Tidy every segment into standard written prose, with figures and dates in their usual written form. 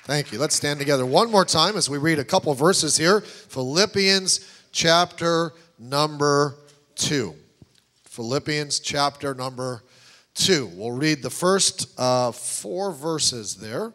Thank you. Let's stand together one more time as we read a couple verses here. Philippians chapter number 2. Philippians chapter number 2. We'll read the first 4 verses there.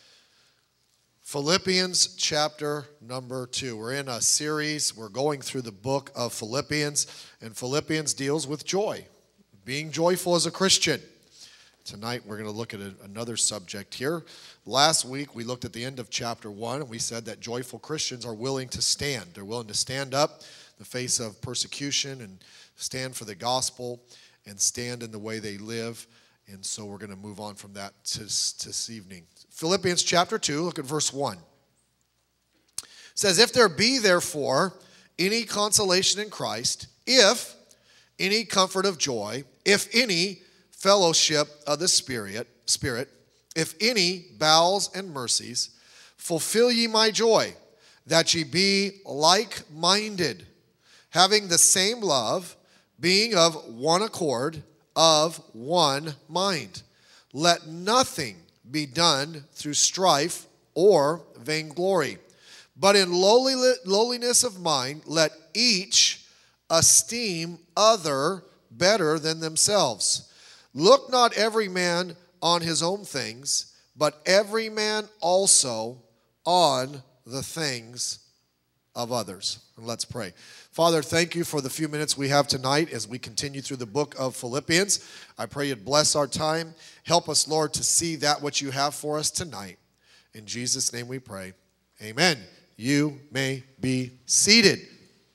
Philippians chapter number 2. We're in a series. We're going through the book of Philippians, and Philippians deals with joy, being joyful as a Christian. Tonight we're going to look at another subject here. Last week we looked at the end of chapter 1, and we said that joyful Christians are willing to stand. They're willing to stand up in the face of persecution and stand for the gospel and stand in the way they live. And so we're going to move on from that this evening. Philippians chapter 2, look at verse 1. It says, "If there be therefore any consolation in Christ, if any comfort of joy, if any fellowship of the Spirit, if any bowels and mercies, fulfill ye my joy, that ye be like-minded, having the same love, being of one accord, of one mind. Let nothing be done through strife or vainglory, but in lowliness of mind, let each esteem other better than themselves. Look not every man on his own things, but every man also on the things of others." And let's pray. Father, thank you for the few minutes we have tonight as we continue through the book of Philippians. I pray you'd bless our time. Help us, Lord, to see that which you have for us tonight. In Jesus' name we pray. Amen. You may be seated.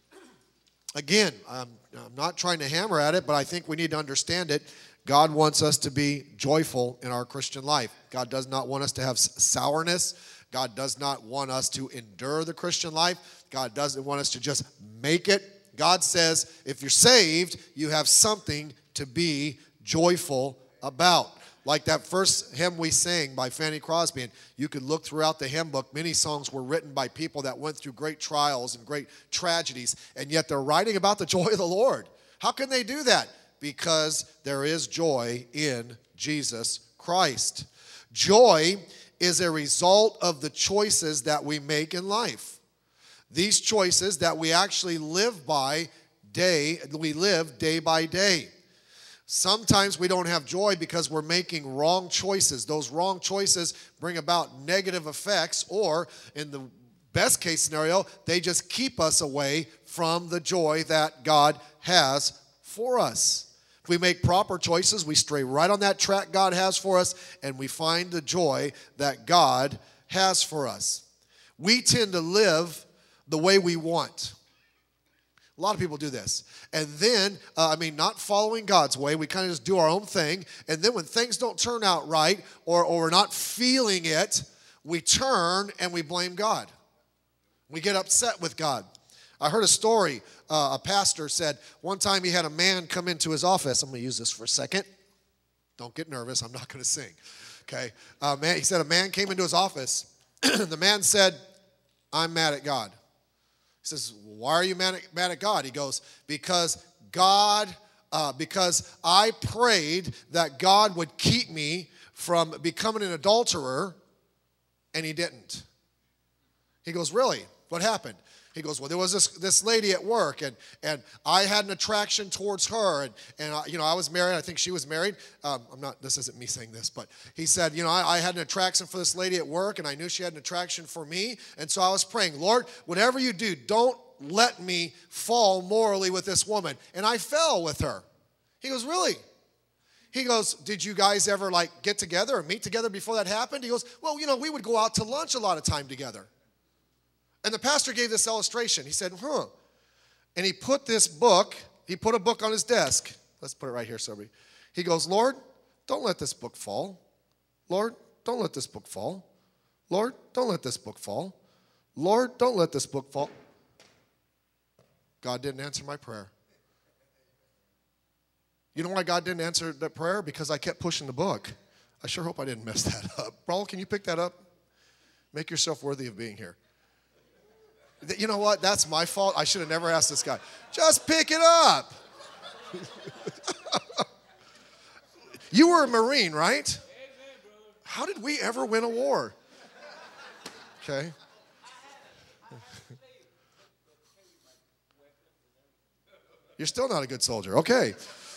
Again, I'm not trying to hammer at it, but I think we need to understand it. God wants us to be joyful in our Christian life. God does not want us to have sourness. God does not want us to endure the Christian life. God doesn't want us to just make it. God says, if you're saved, you have something to be joyful about. Like that first hymn we sang by Fanny Crosby, and you could look throughout the hymn book. Many songs were written by people that went through great trials and great tragedies, and yet they're writing about the joy of the Lord. How can they do that? Because there is joy in Jesus Christ. Joy is a result of the choices that we make in life. These choices that we actually live by we live day by day. Sometimes we don't have joy because we're making wrong choices. Those wrong choices bring about negative effects, or in the best case scenario, they just keep us away from the joy that God has for us. If we make proper choices, we stray right on that track God has for us, and we find the joy that God has for us. We tend to live the way we want. A lot of people do this. And then, not following God's way, we kind of just do our own thing. And then when things don't turn out right, or we're not feeling it, we turn and we blame God. We get upset with God. I heard a story. A pastor said one time he had a man come into his office. I'm going to use this for a second. Don't get nervous. I'm not going to sing. Okay. He said a man came into his office. The man said, "I'm mad at God." He says, "Why are you mad at God?" He goes, because I prayed that God would keep me from becoming an adulterer, and he didn't. He goes, "Really? What happened?" He goes, "Well, there was this lady at work, and I had an attraction towards her, and I was married. I think she was married. This isn't me saying this, but he said, I had an attraction for this lady at work, and I knew she had an attraction for me, and so I was praying, Lord, whatever you do, don't let me fall morally with this woman, and I fell with her." He goes, "Really?" He goes, "Did you guys ever get together or meet together before that happened?" He goes, "Well, we would go out to lunch a lot of time together." And the pastor gave this illustration. He said, And he put a book on his desk. Let's put it right here, somebody. He goes, "Lord, don't let this book fall. Lord, don't let this book fall. Lord, don't let this book fall. Lord, don't let this book fall." God didn't answer my prayer. You know why God didn't answer that prayer? Because I kept pushing the book. I sure hope I didn't mess that up. Raul, can you pick that up? Make yourself worthy of being here. You know what? That's my fault. I should have never asked this guy. Just pick it up. You were a Marine, right? How did we ever win a war? Okay? You're still not a good soldier. Okay.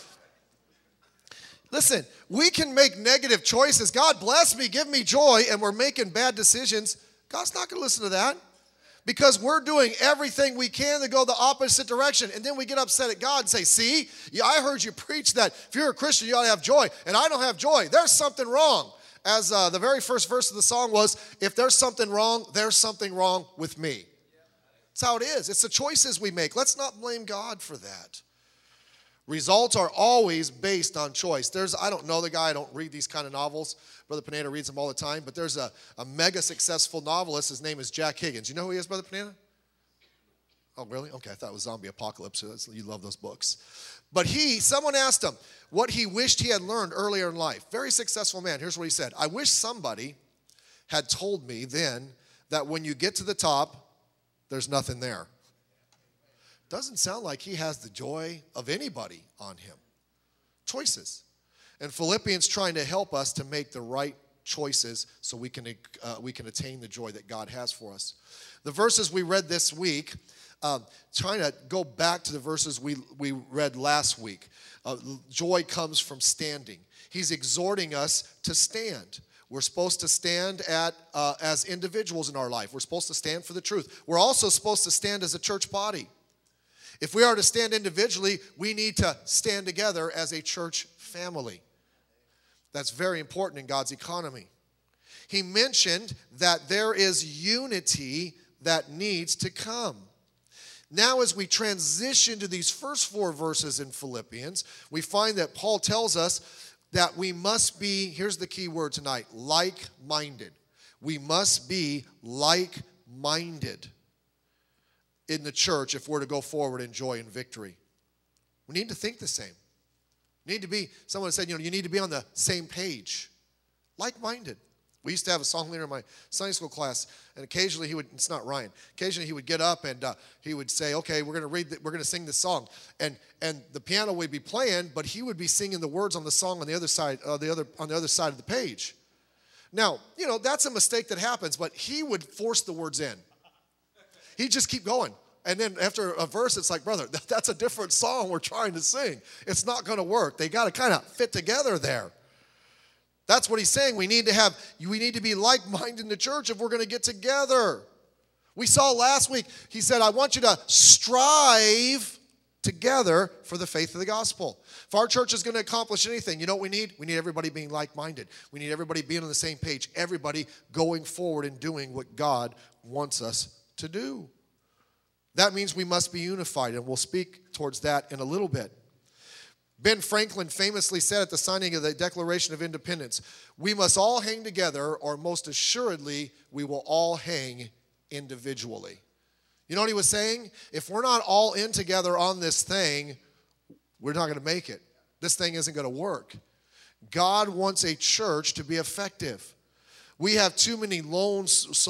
Listen, we can make negative choices. God bless me, give me joy, and we're making bad decisions. God's not going to listen to that because we're doing everything we can to go the opposite direction. And then we get upset at God and say, see, I heard you preach that if you're a Christian, you ought to have joy, and I don't have joy. There's something wrong. As the very first verse of the song was, if there's something wrong, there's something wrong with me. That's how it is. It's the choices we make. Let's not blame God for that. Results are always based on choice. I don't know the guy. I don't read these kind of novels. Brother Panetta reads them all the time. But there's a mega successful novelist. His name is Jack Higgins. You know who he is, Brother Panetta? Oh, really? Okay, I thought it was Zombie Apocalypse. So you love those books. But someone asked him what he wished he had learned earlier in life. Very successful man. Here's what he said. I wish somebody had told me then that when you get to the top, there's nothing there. Doesn't sound like he has the joy of anybody on him. Choices. And Philippians trying to help us to make the right choices so we can attain the joy that God has for us. The verses we read this week, trying to go back to the verses we read last week. Joy comes from standing. He's exhorting us to stand. We're supposed to stand as individuals in our life. We're supposed to stand for the truth. We're also supposed to stand as a church body. If we are to stand individually, we need to stand together as a church family. That's very important in God's economy. He mentioned that there is unity that needs to come. Now, as we transition to these first 4 verses in Philippians, we find that Paul tells us that we must be, here's the key word tonight, like-minded. We must be like-minded in the church if we're to go forward in joy and victory. We need to think the same. We need to be, someone said, you need to be on the same page. Like-minded. We used to have a song leader in my Sunday school class, and occasionally it's not Ryan, occasionally he would get up and he would say, okay, we're going to sing this song. And the piano would be playing, but he would be singing the words on the song on the other side, on the other side of the page. Now, that's a mistake that happens, but he would force the words in. He'd just keep going. And then after a verse, it's like, brother, that's a different song we're trying to sing. It's not going to work. They got to kind of fit together there. That's what he's saying. We need to be like-minded in the church if we're going to get together. We saw last week, he said, I want you to strive together for the faith of the gospel. If our church is going to accomplish anything, you know what we need? We need everybody being like-minded. We need everybody being on the same page. Everybody going forward and doing what God wants us to do. That means we must be unified, and we'll speak towards that in a little bit. Ben Franklin famously said at the signing of the Declaration of Independence, we must all hang together, or most assuredly, we will all hang individually. You know what he was saying? If we're not all in together on this thing, we're not going to make it. This thing isn't going to work. God wants a church to be effective. We have too many lone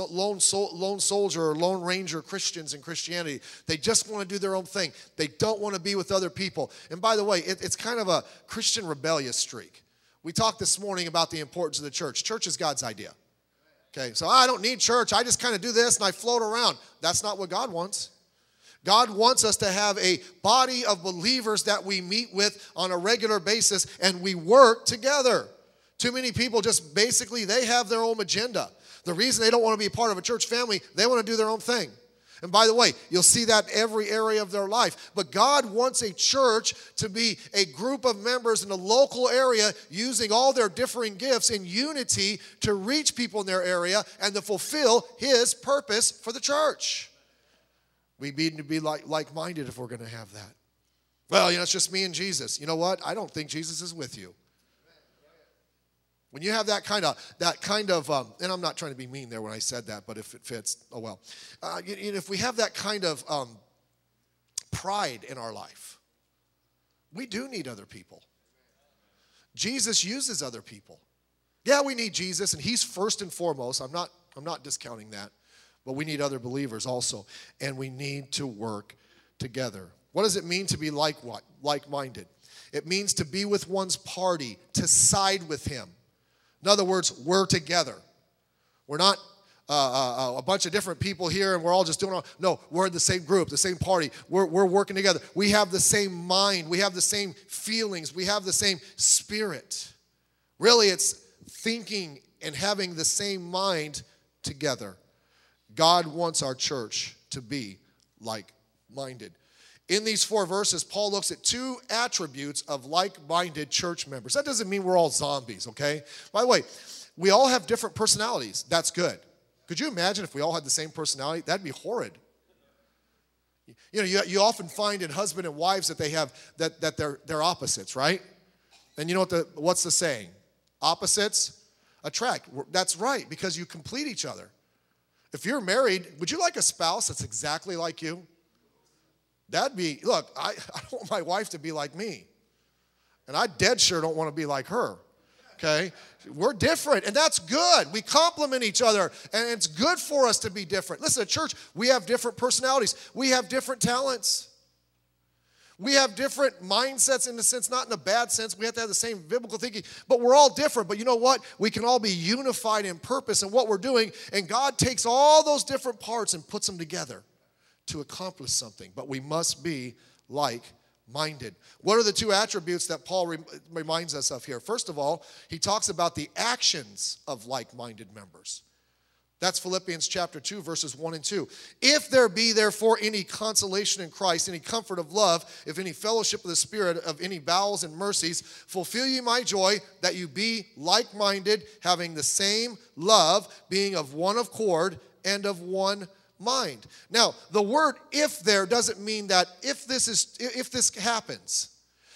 soldier or lone ranger Christians in Christianity. They just want to do their own thing. They don't want to be with other people. And by the way, it's kind of a Christian rebellious streak. We talked this morning about the importance of the church. Church is God's idea. Okay, so I don't need church. I just kind of do this and I float around. That's not what God wants. God wants us to have a body of believers that we meet with on a regular basis and we work together. Too many people just basically, they have their own agenda. The reason they don't want to be a part of a church family, they want to do their own thing. And by the way, you'll see that every area of their life. But God wants a church to be a group of members in a local area using all their differing gifts in unity to reach people in their area and to fulfill His purpose for the church. We need to be like-minded if we're going to have that. Well, it's just me and Jesus. You know what? I don't think Jesus is with you. When you have that kind of, and I'm not trying to be mean there when I said that, but if it fits, oh well. If we have that kind of pride in our life, we do need other people. Jesus uses other people. Yeah, we need Jesus, and He's first and foremost. I'm not discounting that, but we need other believers also, and we need to work together. What does it mean to be like-minded? It means to be with one's party, to side with him. In other words, we're together. We're not a bunch of different people here and we're all just doing all. No, we're in the same group, the same party. We're working together. We have the same mind. We have the same feelings. We have the same spirit. Really, it's thinking and having the same mind together. God wants our church to be like-minded. In these 4 verses, Paul looks at 2 attributes of like-minded church members. That doesn't mean we're all zombies, okay? By the way, we all have different personalities. That's good. Could you imagine if we all had the same personality? That'd be horrid. You know, you often find in husband and wives that they have that they're opposites, right? And you know what's the saying? Opposites attract. That's right, because you complete each other. If you're married, would you like a spouse that's exactly like you? That'd be, look, I don't want my wife to be like me. And I dead sure don't want to be like her. Okay? We're different, and that's good. We complement each other, and it's good for us to be different. Listen, at church, we have different personalities. We have different talents. We have different mindsets in the sense, not in a bad sense. We have to have the same biblical thinking, but we're all different. But you know what? We can all be unified in purpose in what we're doing, and God takes all those different parts and puts them together to accomplish something. But we must be like-minded. What are the 2 attributes that Paul reminds us of here? First of all, he talks about the actions of like-minded members. That's Philippians chapter 2, verses 1 and 2. If there be therefore any consolation in Christ, any comfort of love, if any fellowship of the Spirit, of any bowels and mercies, fulfill ye my joy, that you be like-minded, having the same love, being of one accord and of one mind. Now, the word "if" there doesn't mean that if this happens.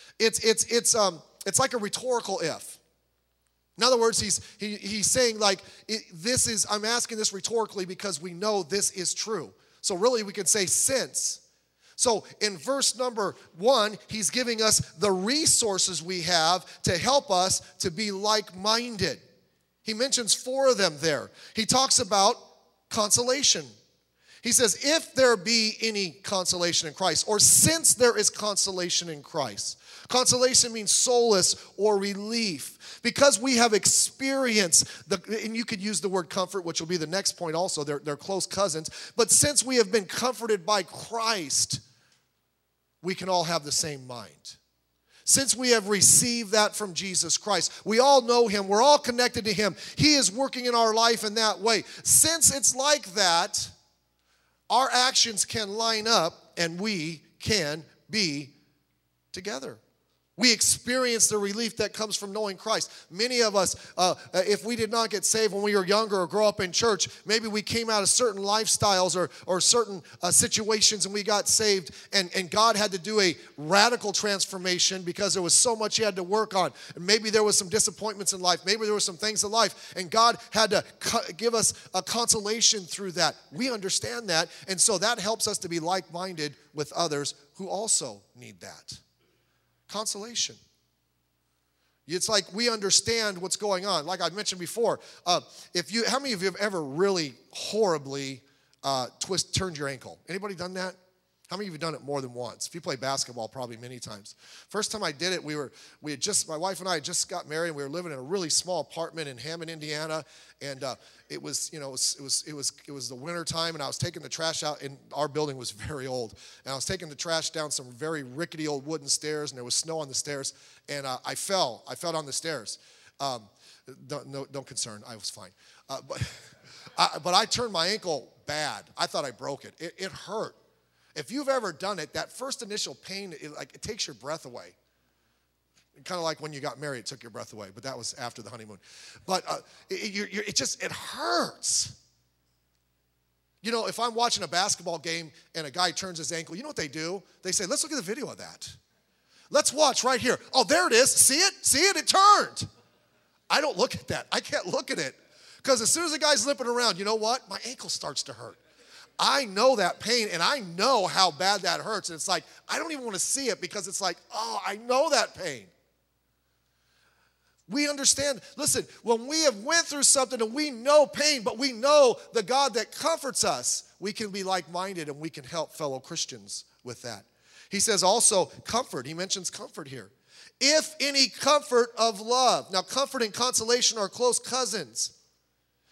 It's like a rhetorical if. In other words, he's saying like I'm asking this rhetorically because we know this is true. So really we could say since. So in verse number 1, he's giving us the resources we have to help us to be like-minded. He mentions 4 of them there. He talks about consolation. He says, if there be any consolation in Christ, or since there is consolation in Christ. Consolation means solace or relief. Because we have experienced, and you could use the word comfort, which will be the next point also, they're close cousins. But since we have been comforted by Christ, we can all have the same mind. Since we have received that from Jesus Christ, we all know him, we're all connected to him. He is working in our life in that way. Since it's like that, our actions can line up and we can be together. We experience the relief that comes from knowing Christ. Many of us, if we did not get saved when we were younger or grow up in church, maybe we came out of certain lifestyles or certain situations and we got saved, and God had to do a radical transformation because there was so much he had to work on. And maybe there was some disappointments in life. Maybe there were some things in life, and God had to give us a consolation through that. We understand that, and so that helps us to be like-minded with others who also need that. Consolation. It's like we understand what's going on. Like I mentioned before, how many of you have ever really horribly turned your ankle? Anybody done that? How many of you have done it more than once? If you play basketball, probably many times. First time I did it, my wife and I had just got married, and we were living in a really small apartment in Hammond, Indiana, and it was the winter time, and I was taking the trash out, and our building was very old, and I was taking the trash down some very rickety old wooden stairs, and there was snow on the stairs, and I fell down the stairs. Don't concern, I was fine. But I turned my ankle bad. I thought I broke it. It hurt. If you've ever done it, that first initial pain, it takes your breath away. Kind of like when you got married, it took your breath away, but that was after the honeymoon. But it hurts. You know, if I'm watching a basketball game and a guy turns his ankle, you know what they do? They say, let's look at the video of that. Let's watch right here. Oh, there it is. See it? See it? It turned. I don't look at that. I can't look at it. Because as soon as the guy's limping around, you know what? My ankle starts to hurt. I know that pain, and I know how bad that hurts. And it's like, I don't even want to see it because it's like, oh, I know that pain. We understand. Listen, when we have went through something and we know pain, but we know the God that comforts us, we can be like-minded and we can help fellow Christians with that. He says also comfort. He mentions comfort here. If any comfort of love. Now, comfort and consolation are close cousins.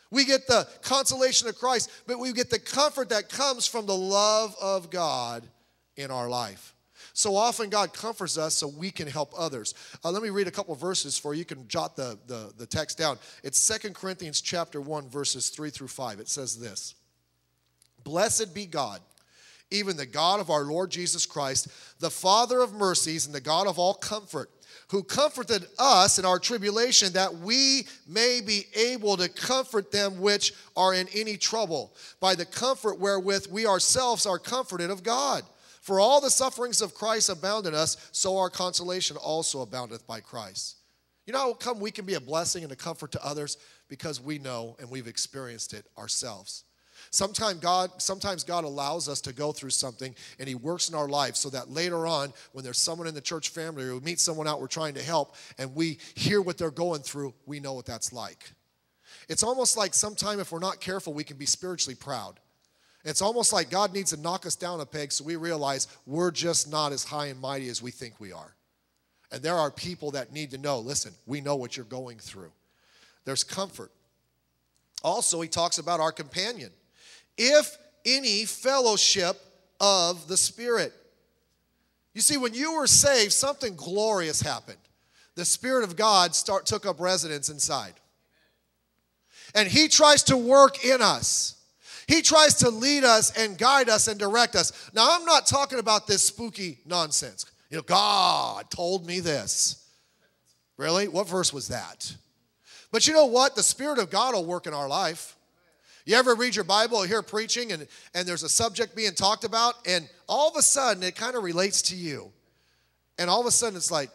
We get the consolation of Christ, but we get the comfort that comes from the love of God in our life. So often God comforts us so we can help others. Let me read a couple verses for you. You can jot the text down. It's 2 Corinthians chapter 1, verses 3 through 5. It says this: Blessed be God, even the God of our Lord Jesus Christ, the Father of mercies and the God of all comfort, who comforted us in our tribulation, that we may be able to comfort them which are in any trouble, by the comfort wherewith we ourselves are comforted of God. For all the sufferings of Christ abound in us, so our consolation also aboundeth by Christ. You know how come we can be a blessing and a comfort to others? Because we know and we've experienced it ourselves. Sometimes God allows us to go through something, and he works in our life so that later on, when there's someone in the church family or we meet someone out we're trying to help, and we hear what they're going through, we know what that's like. It's almost like sometime if we're not careful, we can be spiritually proud. It's almost like God needs to knock us down a peg so we realize we're just not as high and mighty as we think we are. And there are people that need to know, listen, we know what you're going through. There's comfort. Also, he talks about our companion. If any fellowship of the Spirit. You see, when you were saved, something glorious happened. The Spirit of God took up residence inside. And he tries to work in us. He tries to lead us and guide us and direct us. Now, I'm not talking about this spooky nonsense. You know, God told me this. Really? What verse was that? But you know what? The Spirit of God will work in our life. You ever read your Bible or hear preaching and there's a subject being talked about, and all of a sudden it kind of relates to you. And all of a sudden it's like,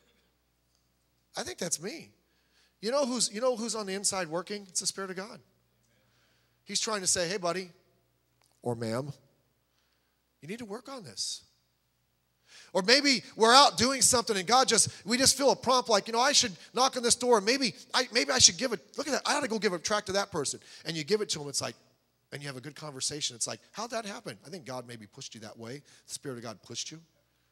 I think that's me. You know who's on the inside working? It's the Spirit of God. He's trying to say, hey, buddy, or ma'am, you need to work on this. Or maybe we're out doing something and we just feel a prompt like, I should knock on this door. Maybe I should give it, look at that, I ought to go give a tract to that person. And you give it to them, it's like, and you have a good conversation. It's like, how'd that happen? I think God maybe pushed you that way. The Spirit of God pushed you.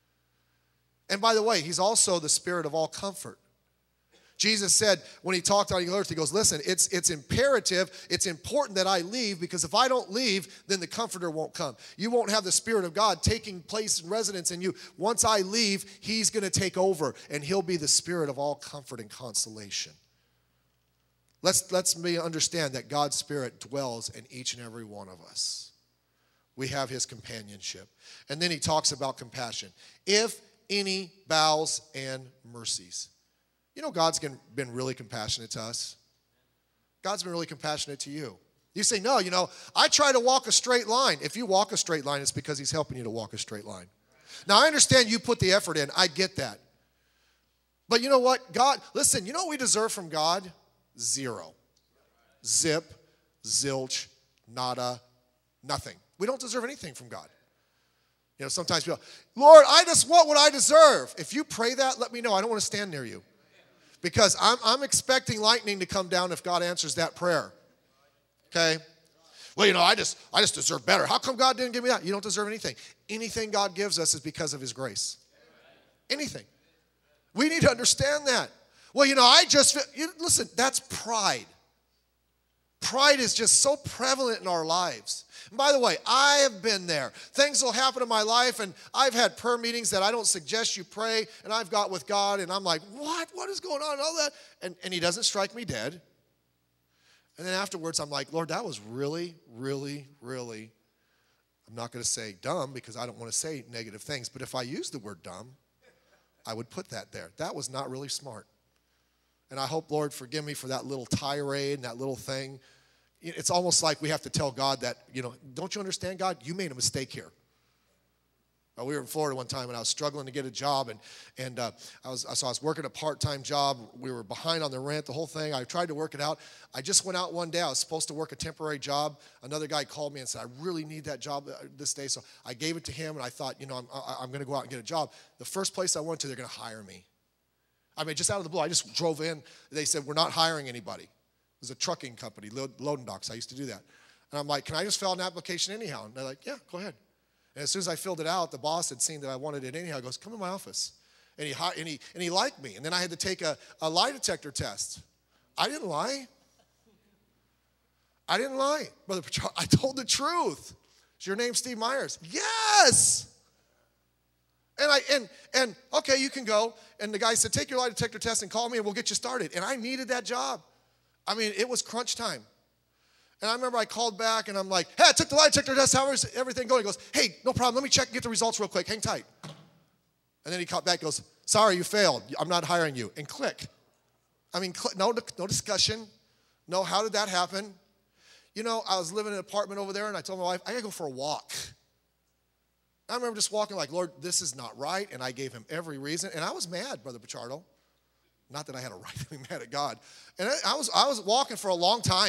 And by the way, he's also the Spirit of all comfort. Jesus said when he talked on the earth, he goes, listen, it's imperative, it's important that I leave, because if I don't leave, then the Comforter won't come. You won't have the Spirit of God taking place and residence in you. Once I leave, he's going to take over, and he'll be the Spirit of all comfort and consolation. Let's understand that God's Spirit dwells in each and every one of us. We have his companionship. And then he talks about compassion. If any bowels and mercies. You know, God's been really compassionate to us. God's been really compassionate to you. You say, no, I try to walk a straight line. If you walk a straight line, it's because he's helping you to walk a straight line. Now, I understand you put the effort in. I get that. But you know what? God, listen, you know what we deserve from God? Zero. Zip, zilch, nada, nothing. We don't deserve anything from God. Sometimes people, Lord, what would I deserve? If you pray that, let me know. I don't want to stand near you. Because I'm expecting lightning to come down if God answers that prayer. Okay? Well, I just deserve better. How come God didn't give me that? You don't deserve anything. Anything God gives us is because of his grace. Anything. We need to understand that. Well, listen, that's pride. Pride is just so prevalent in our lives. And by the way, I have been there. Things will happen in my life, and I've had prayer meetings that I don't suggest you pray, and I've got with God, and I'm like, what? What is going on? And all that. And he doesn't strike me dead. And then afterwards, I'm like, Lord, that was really, really, really, I'm not going to say dumb because I don't want to say negative things, but if I use the word dumb, I would put that there. That was not really smart. And I hope, Lord, forgive me for that little tirade and that little thing. It's almost like we have to tell God that, don't you understand, God? You made a mistake here. We were in Florida one time, and I was struggling to get a job, and I was working a part-time job. We were behind on the rent, the whole thing. I tried to work it out. I just went out one day. I was supposed to work a temporary job. Another guy called me and said, I really need that job this day. So I gave it to him, and I thought, I'm going to go out and get a job. The first place I went to, they're going to hire me. I mean, just out of the blue, I just drove in. They said, we're not hiring anybody. It was a trucking company, loading docks. I used to do that. And I'm like, can I just fill out an application anyhow? And they're like, yeah, go ahead. And as soon as I filled it out, the boss had seen that I wanted it anyhow. He goes, come to my office. And he liked me. And then I had to take a lie detector test. I didn't lie. I didn't lie, Brother Petrardo. I told the truth. Is your name Steve Myers? Yes. And okay, you can go. And the guy said, take your lie detector test and call me and we'll get you started. And I needed that job. I mean, it was crunch time. And I remember I called back and I'm like, hey, I took the lie detector test. How's everything going? He goes, hey, no problem. Let me check and get the results real quick. Hang tight. And then he called back and goes, sorry, you failed. I'm not hiring you. And click. I mean, no discussion. No, how did that happen? You know, I was living in an apartment over there and I told my wife, I got to go for a walk. I remember just walking like, Lord, this is not right. And I gave him every reason. And I was mad, Brother Pichardo. Not that I had a right to be mad at God. And I was walking for a long time.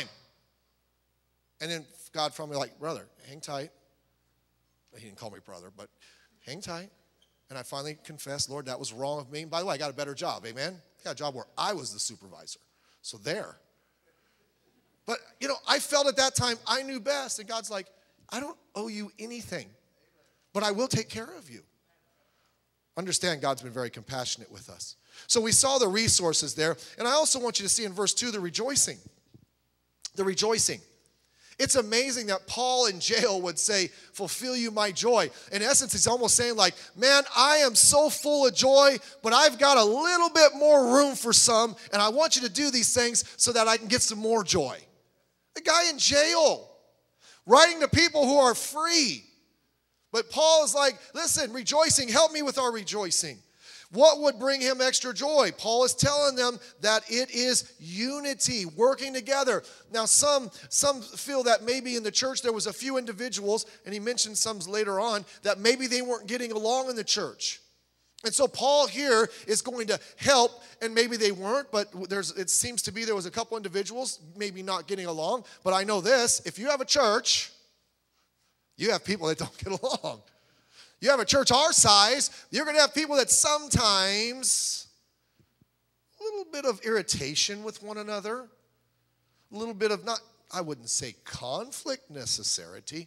And then God from me like, brother, hang tight. He didn't call me brother, but hang tight. And I finally confessed, Lord, that was wrong of me. And by the way, I got a better job, amen? I got a job where I was the supervisor. So there. But, you know, I felt at that time I knew best. And God's like, I don't owe you anything, but I will take care of you. Understand, God's been very compassionate with us. So we saw the resources there. And I also want you to see in verse 2 the rejoicing. The rejoicing. It's amazing that Paul in jail would say, fulfill you my joy. In essence, he's almost saying like, man, I am so full of joy, but I've got a little bit more room for some, and I want you to do these things so that I can get some more joy. The guy in jail, writing to people who are free. But Paul is like, listen, rejoicing, help me with our rejoicing. What would bring him extra joy? Paul is telling them that it is unity, working together. Now, some feel that maybe in the church there was a few individuals, and he mentioned some later on, that maybe they weren't getting along in the church. And so Paul here is going to help, and maybe they weren't, but it seems to be there was a couple individuals maybe not getting along. But I know this, if you have a church, you have people that don't get along. You have a church our size, you're going to have people that sometimes a little bit of irritation with one another, a little bit of not, I wouldn't say conflict necessarily,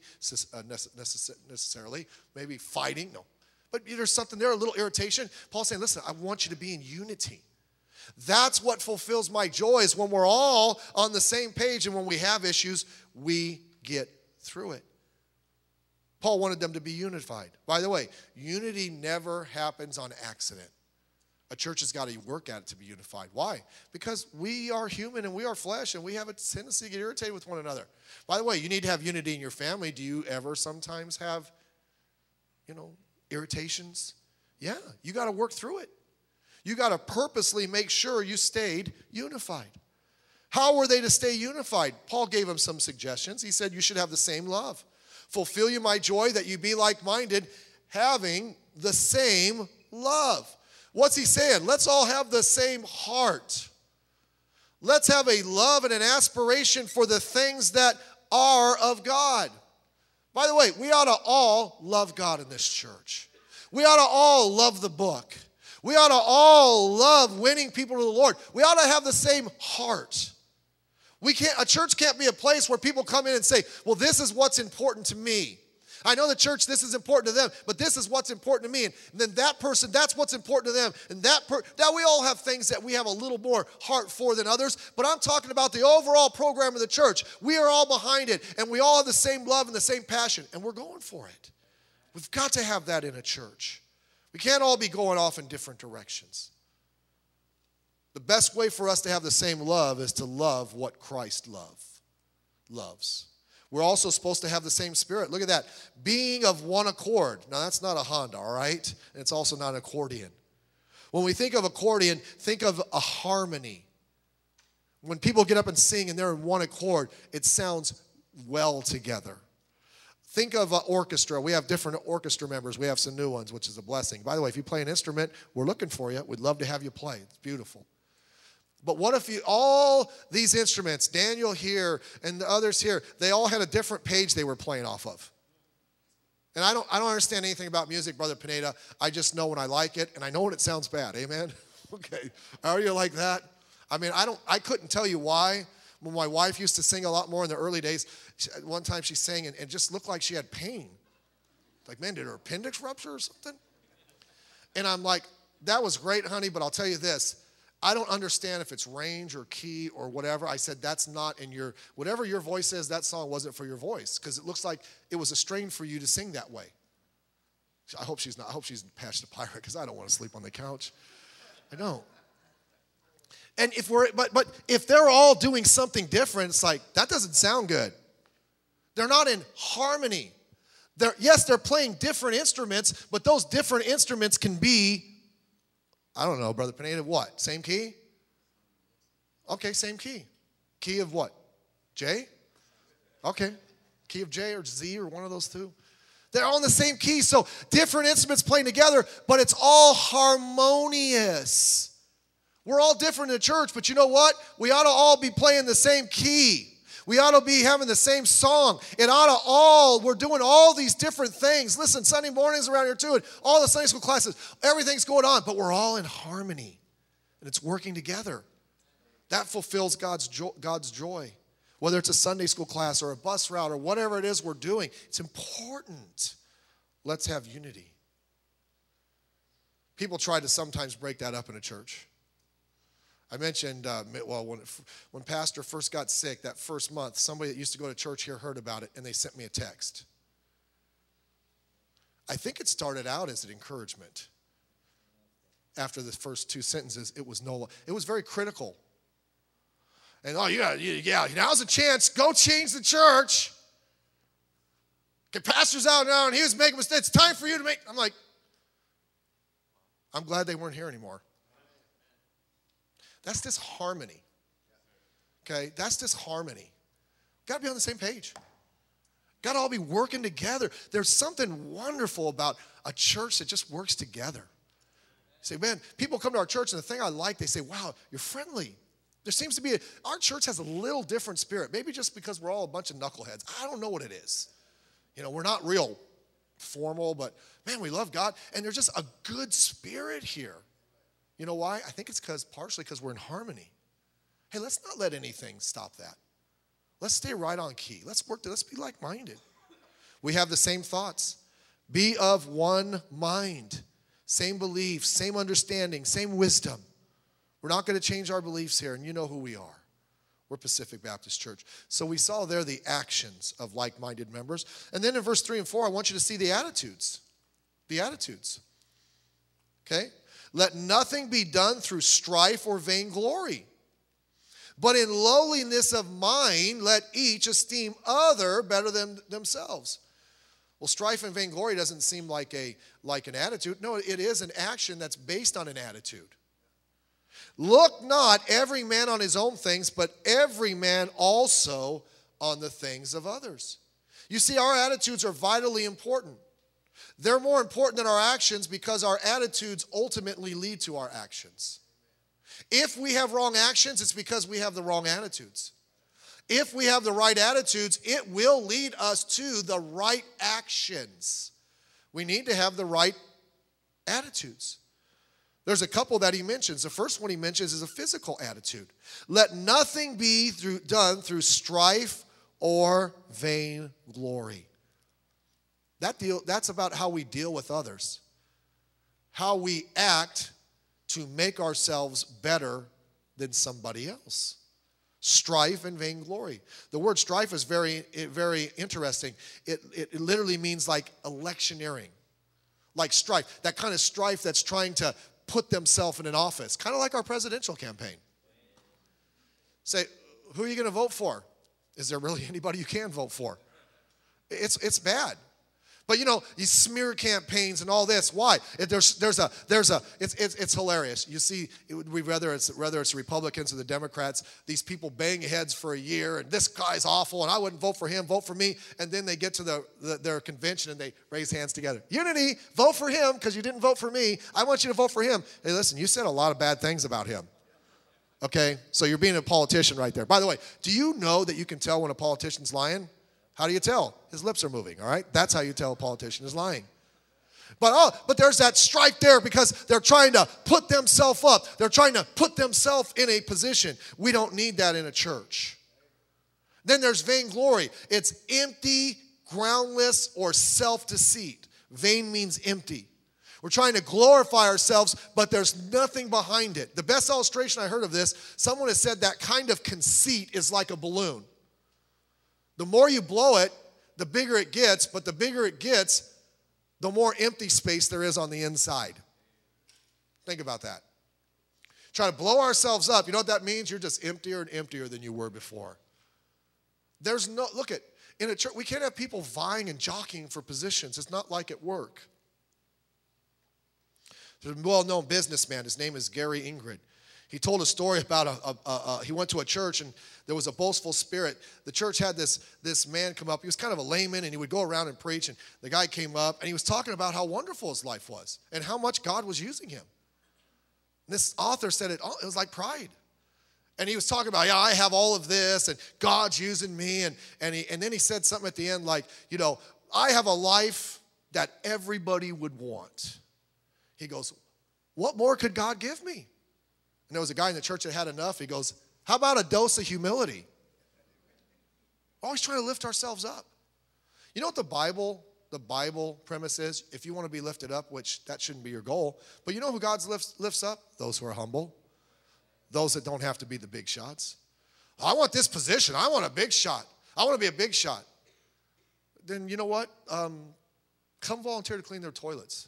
maybe fighting, no. But there's something there, a little irritation. Paul's saying, listen, I want you to be in unity. That's what fulfills my joy is when we're all on the same page and when we have issues, we get through it. Paul wanted them to be unified. By the way, unity never happens on accident. A church has got to work at it to be unified. Why? Because we are human and we are flesh and we have a tendency to get irritated with one another. By the way, you need to have unity in your family. Do you ever sometimes have, irritations? Yeah, you got to work through it. You got to purposely make sure you stayed unified. How were they to stay unified? Paul gave them some suggestions. He said you should have the same love. Fulfill you my joy that you be like-minded, having the same love. What's he saying? Let's all have the same heart. Let's have a love and an aspiration for the things that are of God. By the way, we ought to all love God in this church. We ought to all love the book. We ought to all love winning people to the Lord. We ought to have the same heart. A church can't be a place where people come in and say, well, this is what's important to me. I know the church, this is important to them, but this is what's important to me. And then that person, that's what's important to them. And now we all have things that we have a little more heart for than others, but I'm talking about the overall program of the church. We are all behind it, and we all have the same love and the same passion, and we're going for it. We've got to have that in a church. We can't all be going off in different directions. The best way for us to have the same love is to love what Christ loves. We're also supposed to have the same spirit. Look at that. Being of one accord. Now, that's not a Honda, all right? And it's also not an accordion. When we think of accordion, think of a harmony. When people get up and sing and they're in one accord, it sounds well together. Think of an orchestra. We have different orchestra members. We have some new ones, which is a blessing. By the way, if you play an instrument, we're looking for you. We'd love to have you play. It's beautiful. But what if all these instruments, Daniel here and the others here, they all had a different page they were playing off of? And I don't understand anything about music, Brother Pineda. I just know when I like it, and I know when it sounds bad. Amen? Okay. Are you like that? I mean, I couldn't tell you why. When my wife used to sing a lot more in the early days, one time she sang and just looked like she had pain. Like, man, did her appendix rupture or something? And I'm like, that was great, honey, but I'll tell you this. I don't understand if it's range or key or whatever. I said, that's not in your, whatever your voice is, that song wasn't for your voice, because it looks like it was a strain for you to sing that way. I hope she's Pastor Pirate, because I don't want to sleep on the couch. I don't. And but if they're all doing something different, it's like, that doesn't sound good. They're not in harmony. They're playing different instruments, but those different instruments can be, I don't know, Brother Pineda, what? Same key? Okay, same key. Key of what? J? Okay. Key of J or Z or one of those two. They're all in the same key, so different instruments playing together, but it's all harmonious. We're all different in the church, but you know what? We ought to all be playing the same key. We ought to be having the same song. We're doing all these different things. Listen, Sunday mornings around here too, and all the Sunday school classes, everything's going on, but we're all in harmony, and it's working together. That fulfills God's joy. Whether it's a Sunday school class or a bus route or whatever it is we're doing, it's important. Let's have unity. People try to sometimes break that up in a church. I mentioned, when Pastor first got sick that first month, somebody that used to go to church here heard about it, and they sent me a text. I think it started out as an encouragement. After the first two sentences, it was very critical. And, now's a chance. Go change the church. Get pastors out now, and he was making mistakes. It's time for you to make. I'm like, I'm glad they weren't here anymore. That's disharmony. Okay? That's disharmony. Got to be on the same page. Got to all be working together. There's something wonderful about a church that just works together. You say, man, people come to our church, and the thing I like, they say, wow, you're friendly. There seems to be, our church has a little different spirit. Maybe just because we're all a bunch of knuckleheads. I don't know what it is. We're not real formal, but man, we love God. And there's just a good spirit here. You know why? I think it's partially because we're in harmony. Hey, let's not let anything stop that. Let's stay right on key. Let's be like-minded. We have the same thoughts. Be of one mind. Same beliefs, same understanding, same wisdom. We're not going to change our beliefs here, and you know who we are. We're Pacific Baptist Church. So we saw there the actions of like-minded members. And then in verse 3 and 4, I want you to see the attitudes. The attitudes. Okay? Let nothing be done through strife or vainglory. But in lowliness of mind, let each esteem other better than themselves. Well, strife and vainglory doesn't seem like an attitude. No, it is an action that's based on an attitude. Look not every man on his own things, but every man also on the things of others. You see, our attitudes are vitally important. They're more important than our actions because our attitudes ultimately lead to our actions. If we have wrong actions, it's because we have the wrong attitudes. If we have the right attitudes, it will lead us to the right actions. We need to have the right attitudes. There's a couple that he mentions. The first one he mentions is a physical attitude. Let nothing be done through strife or vainglory. That's about how we deal with others. How we act to make ourselves better than somebody else. Strife and vainglory. The word strife is very, very interesting. It literally means like electioneering. Like strife. That kind of strife that's trying to put themselves in an office. Kind of like our presidential campaign. Say, who are you going to vote for? Is there really anybody you can vote for? It's bad. But these smear campaigns and all this. Why? It's hilarious. You see, whether it's the Republicans or the Democrats, these people bang heads for a year, and this guy's awful, and I wouldn't vote for him. Vote for me. And then they get to their convention and they raise hands together. Unity, vote for him because you didn't vote for me. I want you to vote for him. Hey, listen, you said a lot of bad things about him. Okay, so you're being a politician right there. By the way, do you know that you can tell when a politician's lying? How do you tell? His lips are moving, all right? That's how you tell a politician is lying. But there's that strife there because they're trying to put themselves up. They're trying to put themselves in a position. We don't need that in a church. Then there's vainglory. It's empty, groundless, or self-deceit. Vain means empty. We're trying to glorify ourselves, but there's nothing behind it. The best illustration I heard of this, someone has said that kind of conceit is like a balloon. The more you blow it, the bigger it gets, but the bigger it gets, the more empty space there is on the inside. Think about that. Try to blow ourselves up. You know what that means? You're just emptier and emptier than you were before. Look at, in a church, we can't have people vying and jockeying for positions. It's not like at work. There's a well-known businessman. His name is Gary Ingrid. He told a story about he went to a church and there was a boastful spirit. The church had this man come up. He was kind of a layman and he would go around and preach. And the guy came up and he was talking about how wonderful his life was and how much God was using him. And this author said it was like pride. And he was talking about, I have all of this and God's using me. And then he said something at the end like, I have a life that everybody would want. He goes, what more could God give me? And there was a guy in the church that had enough. He goes, how about a dose of humility? We're always trying to lift ourselves up. You know what the Bible premise is? If you want to be lifted up, which that shouldn't be your goal, but you know who God lifts up? Those who are humble. Those that don't have to be the big shots. I want this position. I want a big shot. I want to be a big shot. Then you know what? Come volunteer to clean their toilets.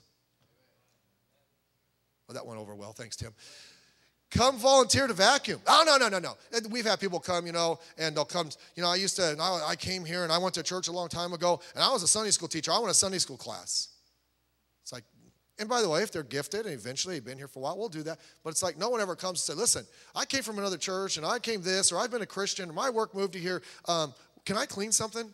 Oh, that went over well. Thanks, Tim. Come volunteer to vacuum. Oh, no. We've had people come, and they'll come. I came here and I went to church a long time ago, and I was a Sunday school teacher. I want a Sunday school class. It's like, and by the way, if they're gifted and eventually have been here for a while, we'll do that. But it's like no one ever comes and says, listen, I came from another church, and I came this, or I've been a Christian, and my work moved to here. Can I clean something?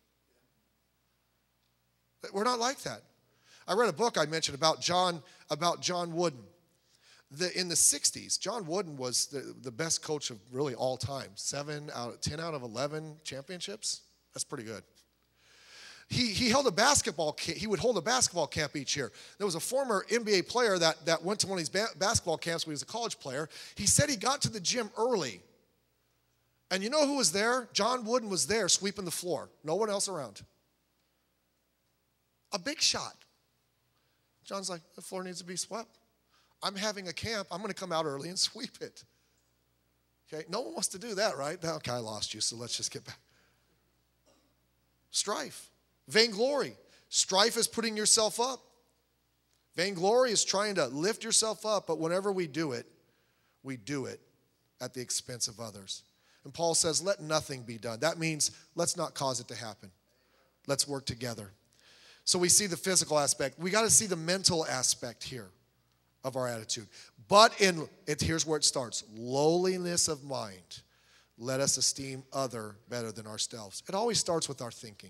We're not like that. I read a book I mentioned about John Wooden. In the 60s, John Wooden was the best coach of really all time. 10 out of 11 championships. That's pretty good. He held a basketball camp. He would hold a basketball camp each year. There was a former NBA player that went to one of these basketball camps when he was a college player. He said he got to the gym early. And you know who was there? John Wooden was there sweeping the floor. No one else around. A big shot. John's like, the floor needs to be swept. I'm having a camp. I'm going to come out early and sweep it. Okay? No one wants to do that, right? Okay, I lost you, so let's just get back. Strife. Vainglory. Strife is putting yourself up. Vainglory is trying to lift yourself up, but whenever we do it at the expense of others. And Paul says, let nothing be done. That means let's not cause it to happen. Let's work together. So we see the physical aspect. We got to see the mental aspect here of our attitude. But here's where it starts. Lowliness of mind. Let us esteem other better than ourselves. It always starts with our thinking.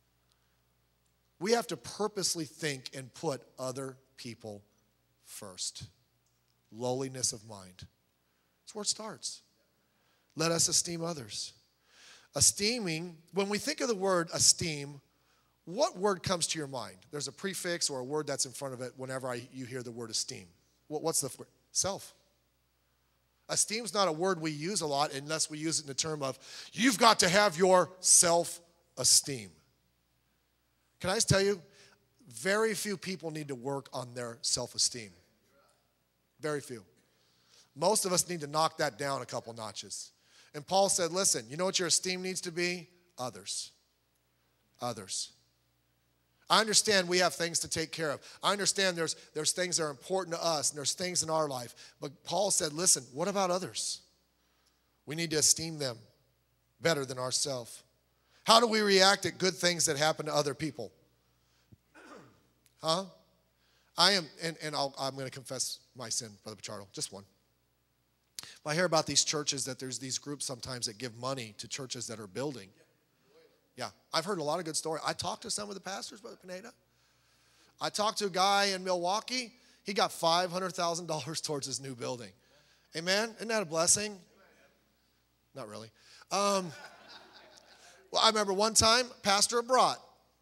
We have to purposely think and put other people first. Lowliness of mind. That's where it starts. Let us esteem others. Esteeming, when we think of the word esteem, what word comes to your mind? There's a prefix or a word that's in front of it whenever you hear the word esteem. What's the word? Self. Esteem's not a word we use a lot unless we use it in the term of, you've got to have your self-esteem. Can I just tell you, very few people need to work on their self-esteem. Very few. Most of us need to knock that down a couple notches. And Paul said, listen, you know what your esteem needs to be? Others. Others. I understand we have things to take care of. I understand there's things that are important to us and there's things in our life. But Paul said, listen, what about others? We need to esteem them better than ourselves. How do we react at good things that happen to other people? Huh? I'm going to confess my sin, Brother Pichardo, just one. I hear about these churches that there's these groups sometimes that give money to churches that are building. Yeah, I've heard a lot of good stories. I talked to some of the pastors, Brother Pineda. I talked to a guy in Milwaukee. He got $500,000 towards his new building. Amen? Isn't that a blessing? Not really. Well, I remember one time, Pastor abroad.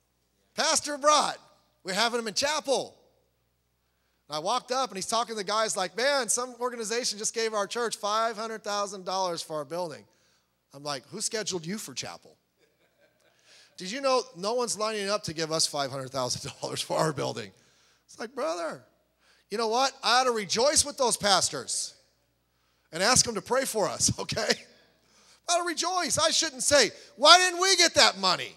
We're having him in chapel. And I walked up, and he's talking to the guys like, man, some organization just gave our church $500,000 for our building. I'm like, who scheduled you for chapel? Did you know no one's lining up to give us $500,000 for our building? It's like, brother, You know what? I ought to rejoice with those pastors and ask them to pray for us, okay? I ought to rejoice. I shouldn't say, why didn't we get that money?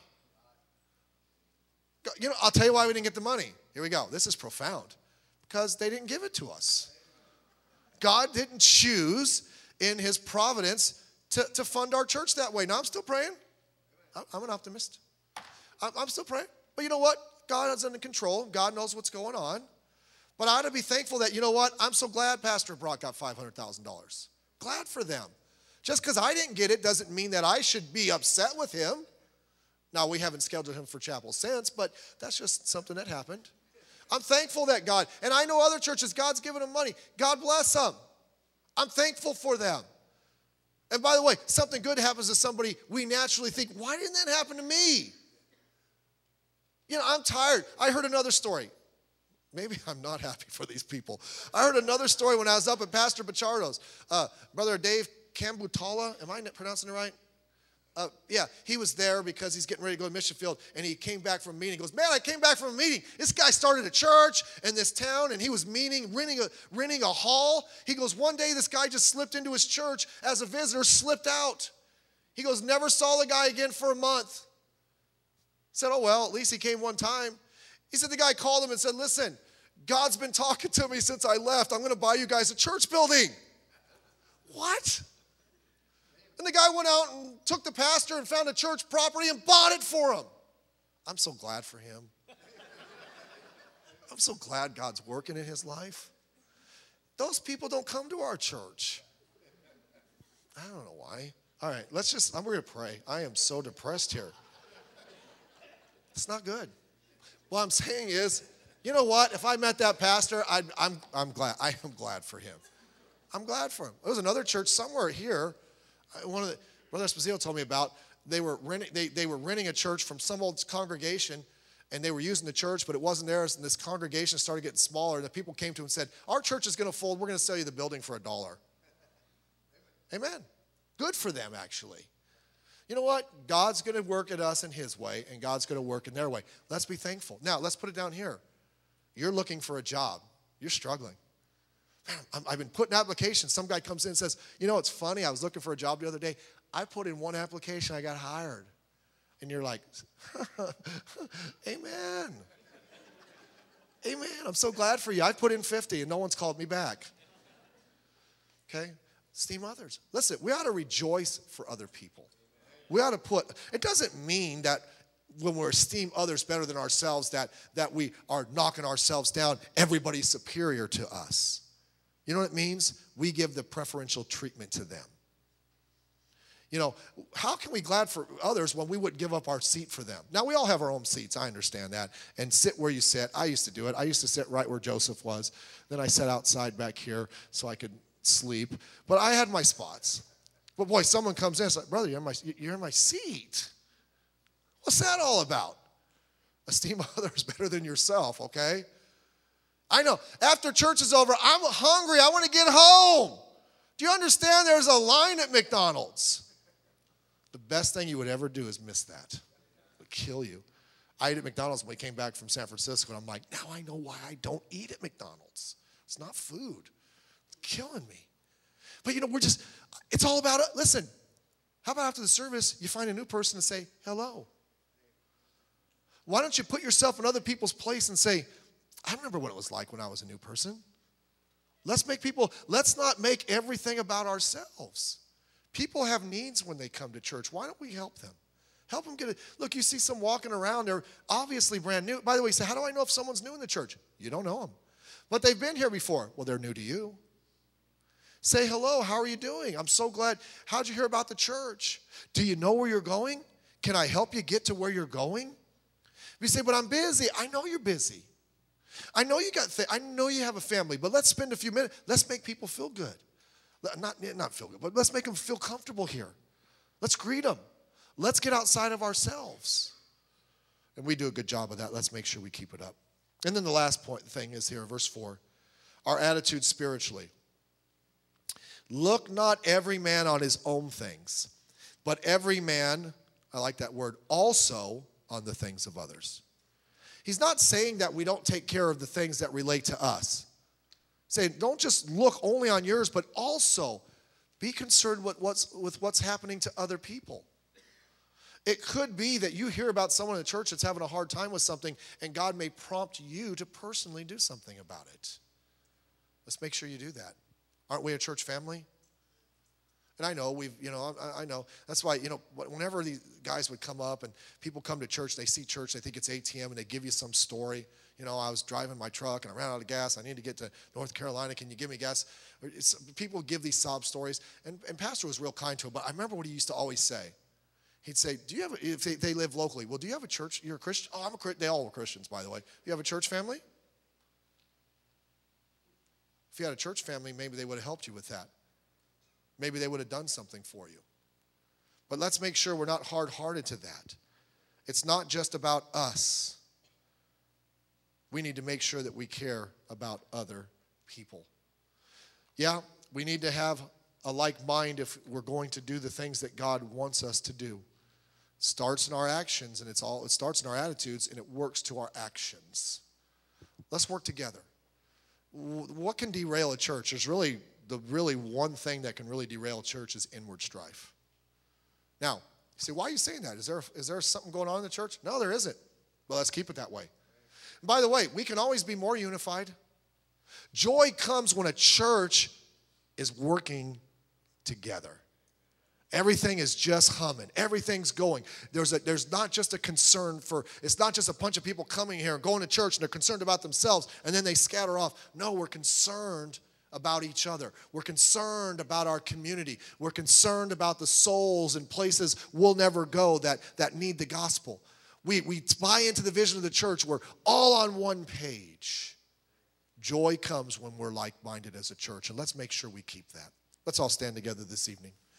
You know, I'll tell you why we didn't get the money. Here we go. This is profound. Because they didn't give it to us. God didn't choose in his providence to fund our church that way. Now, I'm still praying. I'm an optimist. I'm still praying. But you know what? God is under control. God knows what's going on. But I ought to be thankful that, you know what? I'm so glad Pastor Brock got $500,000. Glad for them. Just because I didn't get it doesn't mean that I should be upset with him. Now, we haven't scheduled him for chapel since, but that's just something that happened. I'm thankful that God, and I know other churches, God's given them money. God bless them. I'm thankful for them. And by the way, something good happens to somebody, we naturally think, why didn't that happen to me? You know, I'm tired. I heard another story. Maybe I'm not happy for these people. I heard another story when I was up at Pastor Bachardo's. Brother Dave Cambutala, am I pronouncing it right? Yeah, he was there because he's getting ready to go to Mission Field, and he came back from a meeting. He goes, man, I came back from a meeting. This guy started a church in this town, and he was renting a hall. He goes, one day this guy just slipped into his church as a visitor, slipped out. He goes, never saw the guy again for a month. Said, oh, well, at least he came one time. He said the guy called him and said, listen, God's been talking to me since I left. I'm going to buy you guys a church building. What? And the guy went out and took the pastor and found a church property and bought it for him. I'm so glad for him. I'm so glad God's working in his life. Those people don't come to our church. I don't know why. All right, we're going to pray. I am so depressed here. It's not good. What I'm saying is, you know what? If I met that pastor, I'm glad. I am glad for him. I'm glad for him. There was another church somewhere here. Brother Esposito told me about. They were renting a church from some old congregation, and they were using the church, but it wasn't theirs. And this congregation started getting smaller. And the people came to him and said, "Our church is going to fold. We're going to sell you the building for $1." Amen. Good for them, actually. You know what? God's going to work at us in his way, and God's going to work in their way. Let's be thankful. Now, let's put it down here. You're looking for a job. You're struggling. Man, I've been putting applications. Some guy comes in and says, you know, it's funny. I was looking for a job the other day. I put in one application. I got hired. And you're like, amen. Amen. I'm so glad for you. I put in 50 and no one's called me back. Okay? Esteem others. Listen, we ought to rejoice for other people. We ought to it doesn't mean that when we esteem others better than ourselves, that we are knocking ourselves down. Everybody's superior to us. You know what it means? We give the preferential treatment to them. You know, how can we glad for others when we wouldn't give up our seat for them? Now, we all have our own seats. I understand that. And sit where you sit. I used to do it. I used to sit right where Joseph was. Then I sat outside back here so I could sleep. But I had my spots. But boy, someone comes in and says, brother, you're in my seat. What's that all about? Esteem others better than yourself, okay? I know. After church is over, I'm hungry. I want to get home. Do you understand there's a line at McDonald's? The best thing you would ever do is miss that. It would kill you. I ate at McDonald's when we came back from San Francisco, and I'm like, now I know why I don't eat at McDonald's. It's not food. It's killing me. But, you know, it's all about, listen, how about after the service, you find a new person and say, hello? Why don't you put yourself in other people's place and say, I remember what it was like when I was a new person. Let's not make everything about ourselves. People have needs when they come to church. Why don't we help them? Help them get it. Look, you see some walking around. They're obviously brand new. By the way, you say, how do I know if someone's new in the church? You don't know them. But they've been here before. Well, they're new to you. Say hello. How are you doing? I'm so glad. How'd you hear about the church? Do you know where you're going? Can I help you get to where you're going? If you say, but I'm busy. I know you're busy. I know I know you have a family, but let's spend a few minutes. Let's make people feel good. Not feel good, but let's make them feel comfortable here. Let's greet them. Let's get outside of ourselves. And we do a good job of that. Let's make sure we keep it up. And then the last thing is here, verse 4. Our attitude spiritually. Look not every man on his own things, but every man, I like that word, also on the things of others. He's not saying that we don't take care of the things that relate to us. Say, don't just look only on yours, but also be concerned with what's happening to other people. It could be that you hear about someone in the church that's having a hard time with something, and God may prompt you to personally do something about it. Let's make sure you do that. Aren't we a church family? And I know I know. That's why, whenever these guys would come up and people come to church, they see church, they think it's ATM, and they give you some story. I was driving my truck and I ran out of gas. I need to get to North Carolina. Can you give me gas? People give these sob stories. And Pastor was real kind to him, but I remember what he used to always say. He'd say, if they live locally, well, do you have a church? You're a Christian? Oh, I'm a Christian. They all were Christians, by the way. Do you have a church family? If you had a church family, maybe they would have helped you with that. Maybe they would have done something for you. But let's make sure we're not hard-hearted to that. It's not just about us. We need to make sure that we care about other people. Yeah, we need to have a like mind if we're going to do the things that God wants us to do. It starts in our actions, and it starts in our attitudes, and it works to our actions. Let's work together. What can derail a church? There's really one thing that can really derail a church is inward strife. Now, you say, why are you saying that? Is there something going on in the church? No, there isn't. Well, let's keep it that way. And by the way, we can always be more unified. Joy comes when a church is working together. Everything is just humming. Everything's going. There's not just a concern it's not just a bunch of people coming here and going to church and they're concerned about themselves and then they scatter off. No, we're concerned about each other. We're concerned about our community. We're concerned about the souls and places we'll never go that need the gospel. We buy into the vision of the church. We're all on one page. Joy comes when we're like-minded as a church, and let's make sure we keep that. Let's all stand together this evening.